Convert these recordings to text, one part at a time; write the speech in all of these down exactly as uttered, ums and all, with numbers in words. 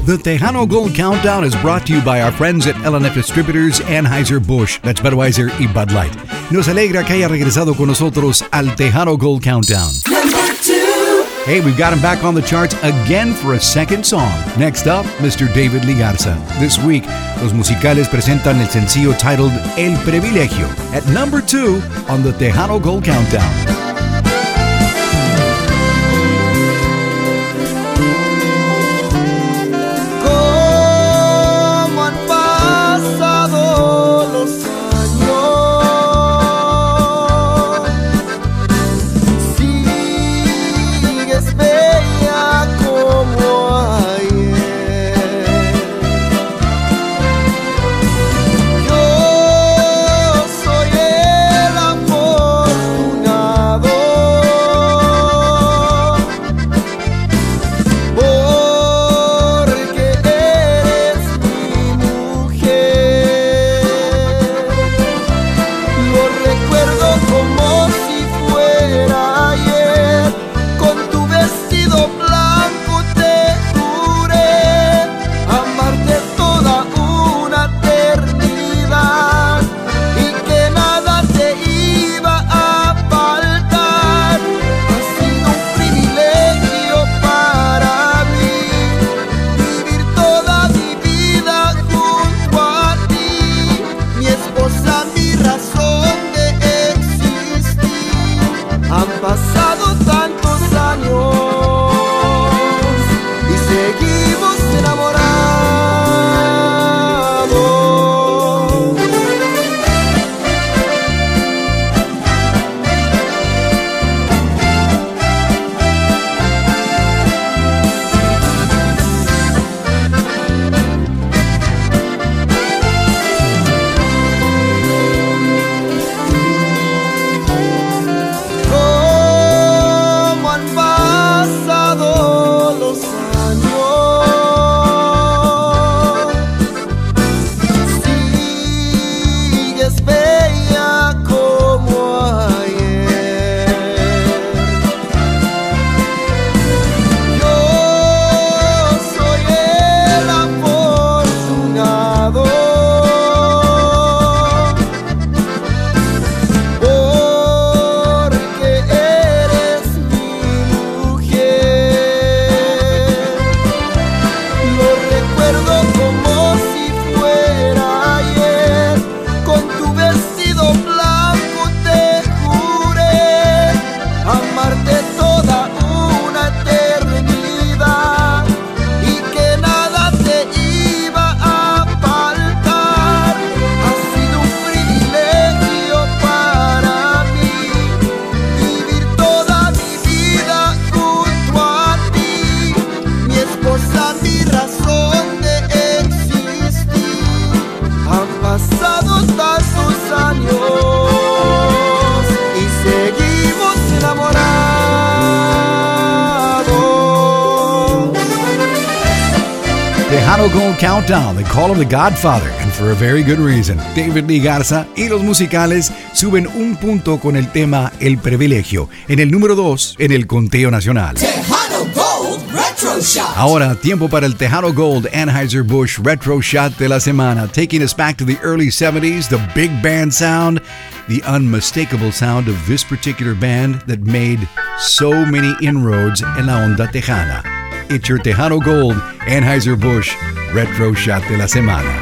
The Tejano Gold Countdown is brought to you by our friends at L and F Distributors, Anheuser-Busch, that's Budweiser y Bud Light. Nos alegra que haya regresado con nosotros al Tejano Gold Countdown. Number two. Hey, we've got him back on the charts again for a second song. Next up, Mister David Lee Garza. This week, los musicales presentan el sencillo titled El Privilegio at number two on the Tejano Gold Countdown. Tejano Gold Countdown. They call him the Godfather, and for a very good reason. David Lee Garza y los musicales suben un punto con el tema El Privilegio, en el número dos en el conteo nacional. Tejano Gold Retro Shot. Ahora, tiempo para el Tejano Gold Anheuser-Busch Retro Shot de la semana, taking us back to the early seventies, the big band sound, the unmistakable sound of this particular band that made so many inroads en la onda tejana. It's your Tejano Gold Anheuser-Busch Retro Shot de la semana.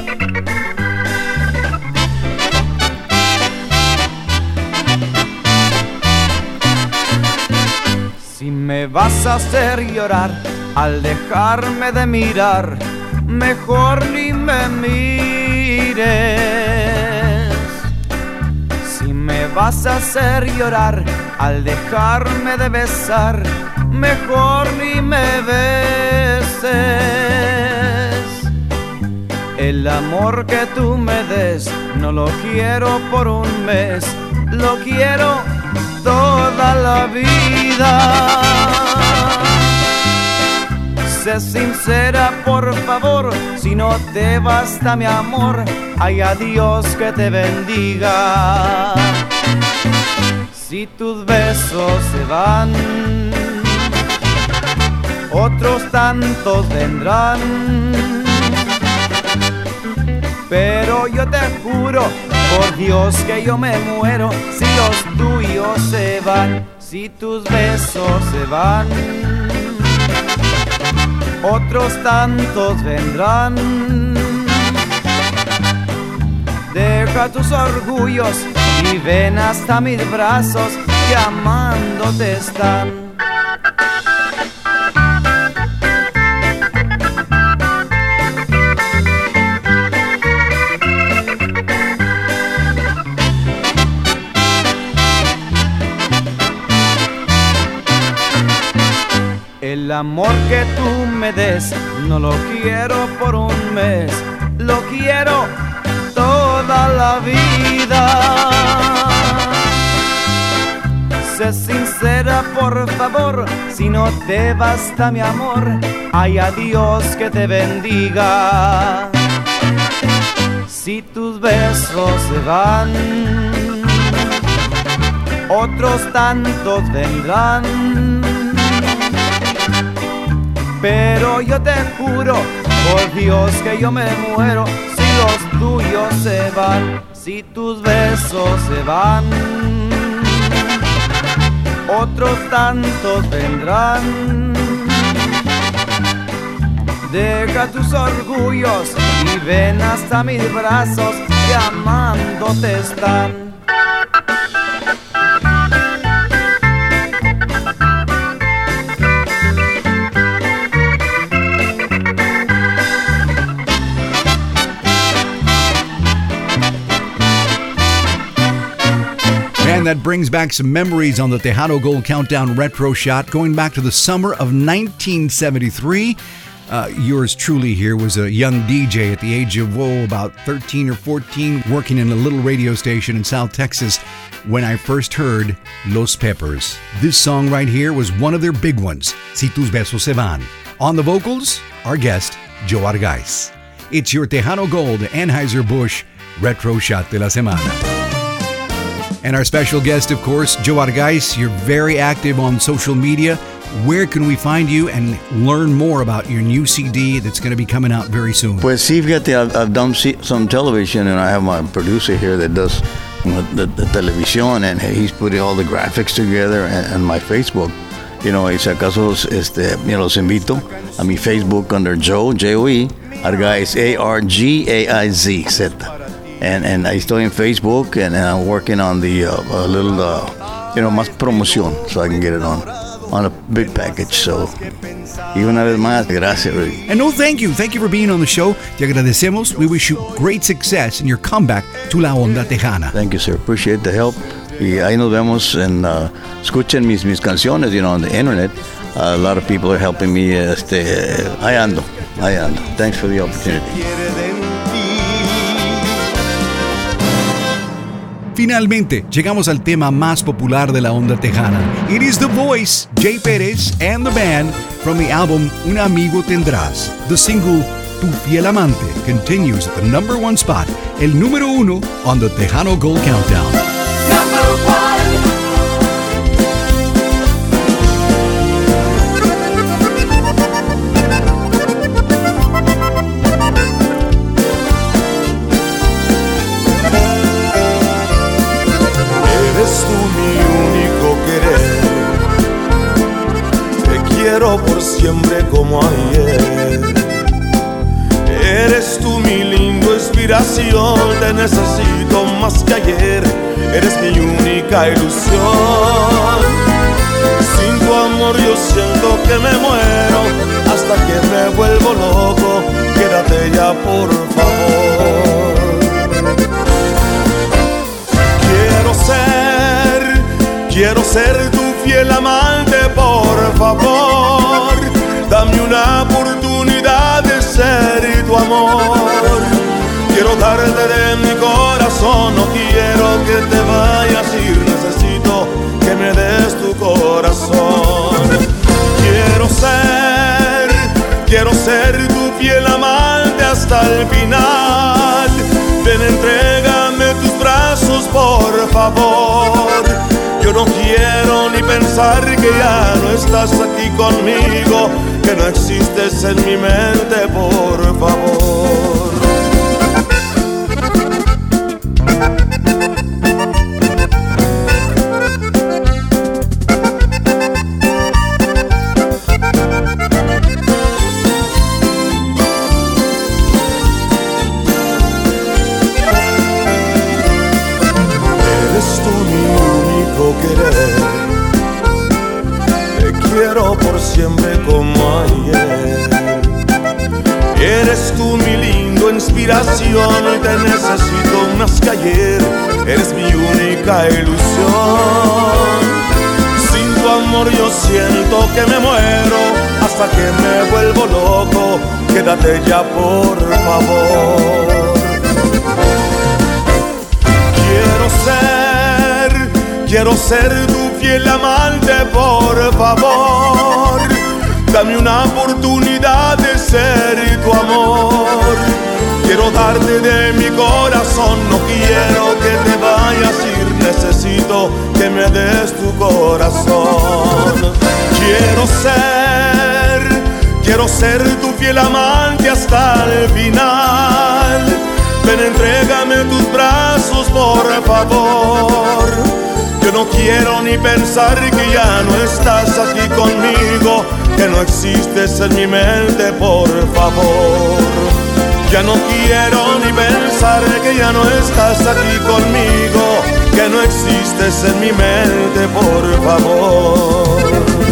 Si me vas a hacer llorar al dejarme de mirar, mejor ni me mires. Si me vas a hacer llorar al dejarme de besar, mejor ni me beses. El amor que tú me des no lo quiero por un mes, lo quiero toda la vida. Sé sincera, por favor, si no te basta mi amor, ay, a Dios que te bendiga. Si tus besos se van, otros tantos vendrán. Pero yo te juro, por Dios que yo me muero si los tuyos se van, si tus besos se van. Otros tantos vendrán. Deja tus orgullos y ven hasta mis brazos que amándote están. El amor que tú me des no lo quiero por un mes, lo quiero toda la vida. Sé sincera por favor, si no te basta mi amor, ay a Dios que te bendiga. Si tus besos se van, otros tantos vendrán. Pero yo te juro, por Dios que yo me muero si los tuyos se van, si tus besos se van. Otros tantos vendrán. Deja tus orgullos y ven hasta mis brazos que amándote están. And that brings back some memories on the Tejano Gold Countdown Retro Shot, going back to the summer of nineteen seventy-three. Uh, yours truly here was a young D J at the age of, whoa, about thirteen or fourteen, working in a little radio station in South Texas when I first heard Los Peppers. This song right here was one of their big ones, Si Tus Besos Se Van. On the vocals, our guest, Joe Argaiz. It's your Tejano Gold Anheuser-Busch Retro Shot de la Semana. And our special guest, of course, Joe Argaiz. You're very active on social media. Where can we find you and learn more about your new C D that's going to be coming out very soon? Pues sí, fíjate, I've, I've done some television, and I have my producer here that does the, the television, and he's putting all the graphics together, and, and my Facebook. You know, y si acaso, este, you know, los invito a mi Facebook under Joe, J O E, Argaiz, A R G A I Z, Z. And and I estoy en Facebook, and, and I'm working on the uh, a little, uh, you know, más promoción, so I can get it on on a big package. So, y una vez más, gracias, Rudy. And no, thank you. Thank you for being on the show. Te agradecemos. We wish you great success in your comeback to La Onda Tejana. Thank you, sir. Appreciate the help. Y ahí nos vemos, and uh, escuchen mis, mis canciones, you know, on the internet. Uh, a lot of people are helping me. Este, ahí ando, ahí ando. Thanks for the opportunity. Finalmente, llegamos al tema más popular de la onda tejana. It is The Voice, Jay Pérez and the band from the album Un Amigo Tendrás. The single Tu Fiel Amante continues at the number one spot, el número uno on the Tejano Gold Countdown. Number one. Por siempre como ayer. Eres tú mi lindo inspiración, te necesito más que ayer. Eres mi única ilusión. Sin tu amor yo siento que me muero, hasta que me vuelvo loco. Quédate ya, por favor. Quiero ser, quiero ser tu fiel amante, por favor. Dame una oportunidad de ser tu amor. Quiero darte de mi corazón, no quiero que te vayas a ir. Necesito que me des tu corazón. Quiero ser, quiero ser tu fiel amante hasta el final. Ven, entrégame tus brazos, por favor. Yo no quiero ni pensar pensar que ya no estás aquí conmigo, que no existes en mi mente, por favor. Quiero por siempre como ayer. Eres tú mi lindo inspiración, y te necesito más que ayer. Eres mi única ilusión. Sin tu amor yo siento que me muero, hasta que me vuelvo loco. Quédate ya, por favor. Quiero ser, quiero ser tu fiel amante, por favor. Dame una oportunidad de ser tu amor. Quiero darte de mi corazón, no quiero que te vayas a ir. Necesito que me des tu corazón. Quiero ser, quiero ser tu fiel amante hasta el final. Ven, entrégame tus brazos, por favor. Yo no quiero ni pensar que ya no estás aquí conmigo, que no existes en mi mente, por favor. Ya no quiero ni pensar que ya no estás aquí conmigo, que no existes en mi mente, por favor.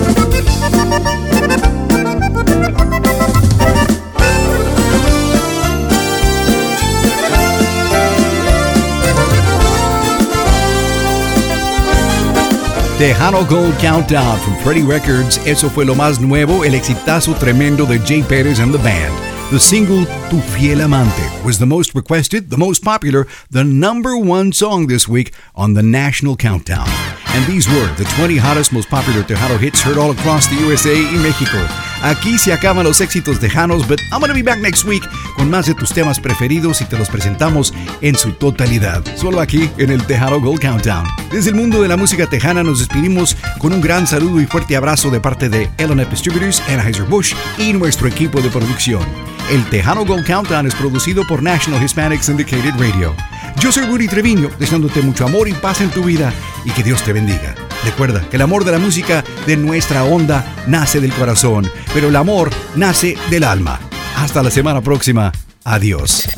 Tejano Gold Countdown from Freddie Records. Eso fue lo más nuevo, el exitazo tremendo de Jay Perez and the band. The single Tu Fiel Amante was the most requested, the most popular, the number one song this week on the National Countdown. And these were the twenty hottest, most popular Tejano hits heard all across the U S A y México. Aquí se acaban los éxitos tejanos, but I'm gonna be back next week con más de tus temas preferidos y te los presentamos en su totalidad. Solo aquí en el Tejano Gold Countdown. Desde el mundo de la música tejana nos despedimos con un gran saludo y fuerte abrazo de parte de L and F Distributors, Anheuser-Busch y nuestro equipo de producción. El Tejano Gold Countdown es producido por National Hispanic Syndicated Radio. Yo soy Rudy Treviño, deseándote mucho amor y paz en tu vida y que Dios te bendiga. Recuerda que el amor de la música de nuestra onda nace del corazón, pero el amor nace del alma. Hasta la semana próxima. Adiós.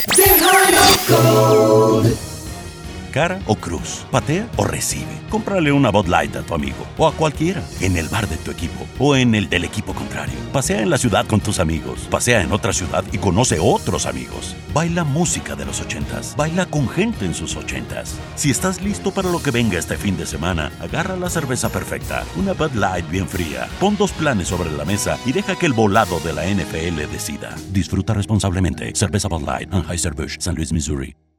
Cara o cruz, patea o recibe. Cómprale una Bud Light a tu amigo o a cualquiera, en el bar de tu equipo o en el del equipo contrario. Pasea en la ciudad con tus amigos, pasea en otra ciudad y conoce otros amigos. Baila música de los ochentas, baila con gente en sus ochentas. Si estás listo para lo que venga este fin de semana, agarra la cerveza perfecta, una Bud Light bien fría. Pon dos planes sobre la mesa y deja que el volado de la N F L decida. Disfruta responsablemente. Cerveza Bud Light, Anheuser-Busch, San Luis, Missouri.